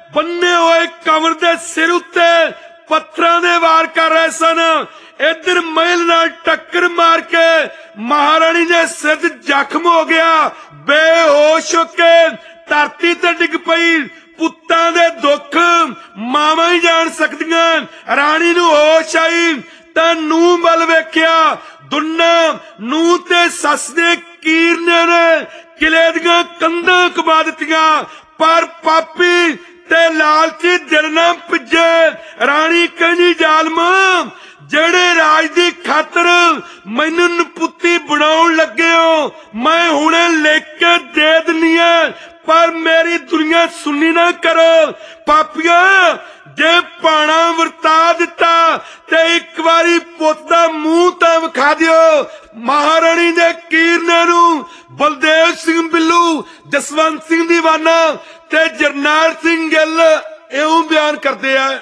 बन्ने हुए कंवर दे सिर उत्ते पत्थरां दे वार कर रहे सन। इधर महल नाल टक्कर मार के महारानी दे सिर च जख्म हो गया। बेहोश होके धरती ते डिग पई। पुत्तां दे दुख मावां ही जान सकदियां। रानी नूं होश आई तां नूं वल वेख्या। दुन्ना नूं ते सस दे कीरने ने किले दियां कंधां कमा दित्तियां। पर पापी ते लालची दिल ना पिजे। रानी कहंदी जालमा जेड़े राज दी खातर मैनू नपुत्ती बनाउण लगे हो मैं हुणे लिख के दे दिन्नी है, पर मेरी दुनिया सुननी ना करो। पापिया जे पाना वरता दिता ते एक बारी पुत दा मूंह तां विखा दिओ। महारानी दे कीरने नूं बलदेव सिंह बिल्लू, जसवंत सिंह दीवाना ते जरनैल सिंह गिल इउं बयान करदे आ।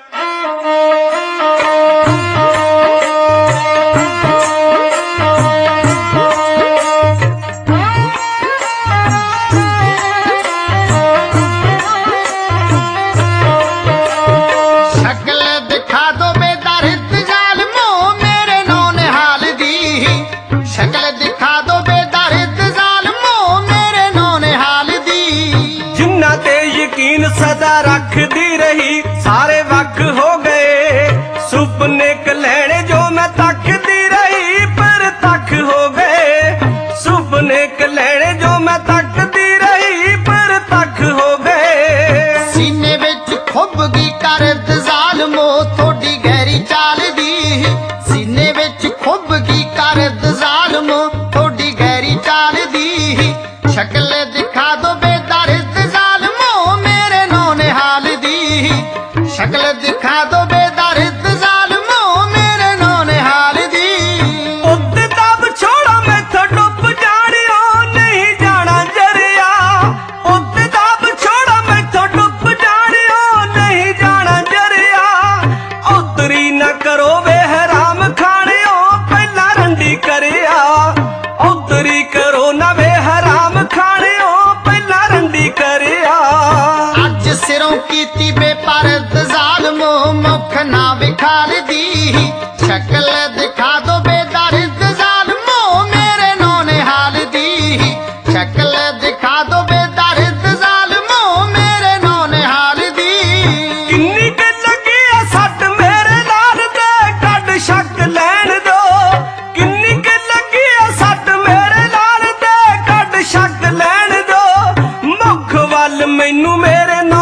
सदा रखदी रही सारे वक हो गए। सुपने कलैणे जो मैं तकदी रही पर तक हो गए। सुपने कलैणे जो मैं तकदी रही पर तक हो गए। सीने विच खुब गई करद ज़ालमो थोड़ी गहरी चाल दी। सीने विच खुब गई करद ज़ालमो थोड़ी गहरी चाल दी। शक्ल दिखा दो बेदर्द ज़ालमो मेरे नौने हाल दी। शक्ल दिखा दो बेदर्द ज़ालमो मेरे नौने हाल दी। उत्ते तब छोड़ा मैथों डुब जानियो नहीं जाना जरिया। उत्ते तब छोड़ा मैथों डुब जानियो नहीं जाना जरिया। उतरी न करो वे हराम खानियो पहला रंडी करिया। उतरी करो न वे हराम खानियो पहला रंडी करिया। अज सिरों कीती बेपरद ज़ालमो मुख ना विखाल दी। शक्ल दिखा दो बेदर्द ज़ालमो मेरे नौने हाल दी। शक्ल दिखा दो बेदर्द ज़ालमो मेरे नौने हाल दी। किन्नी के लगी है सट मेरे नाल ते कड शक लैण दो। किन्नी के लगी है सट मेरे नाल ते कड शक लैण दो। मुख वल मैनू मेरे